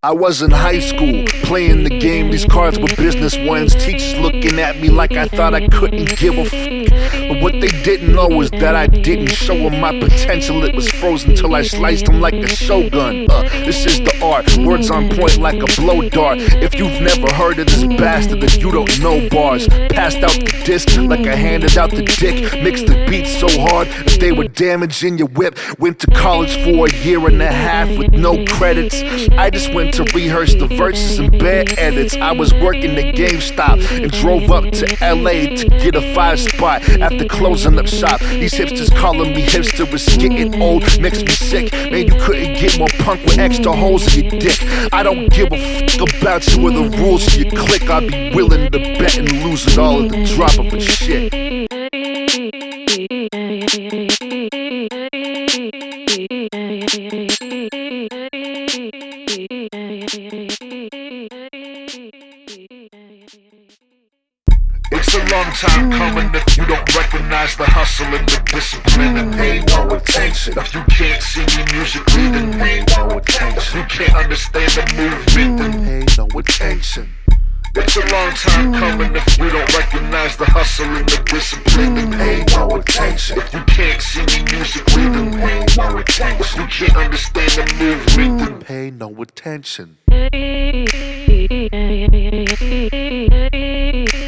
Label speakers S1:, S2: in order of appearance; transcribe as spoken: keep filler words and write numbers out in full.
S1: I was in high school, playing the game, these cards were business ones. Teachers looking at me like I thought I couldn't give a f***. But what they didn't know was that I didn't show them my potential. It was frozen till I sliced them like a shogun. uh, This is the art, words on point like a blow dart. If you've never heard of this bastard, then you don't know bars. Passed out the disc like I handed out the dick. Mixed the beats so hard that they were damaging your whip. Went to college for a year and a half with no credits. I just went to rehearse the verses and bad edits. I was working at GameStop and drove up to L A to get a five spot after closing up shop. These hipsters calling me hipster was getting old, makes me sick. Man, you couldn't get more punk with extra holes in your dick. I don't give a fuck about you or the rules of your clique. I'd be willing to bet and lose it all at the drop of a shit. It's a long time coming if you don't recognize the hustle and the discipline and pay no attention. If you can't see me musically, then pay no attention. You can't understand the movement, then pay no attention. It's a long time coming if you don't recognize the hustle and the discipline, then pay no attention. If you can't see me musically, then pay no attention. You can't understand the movement, then pay no attention.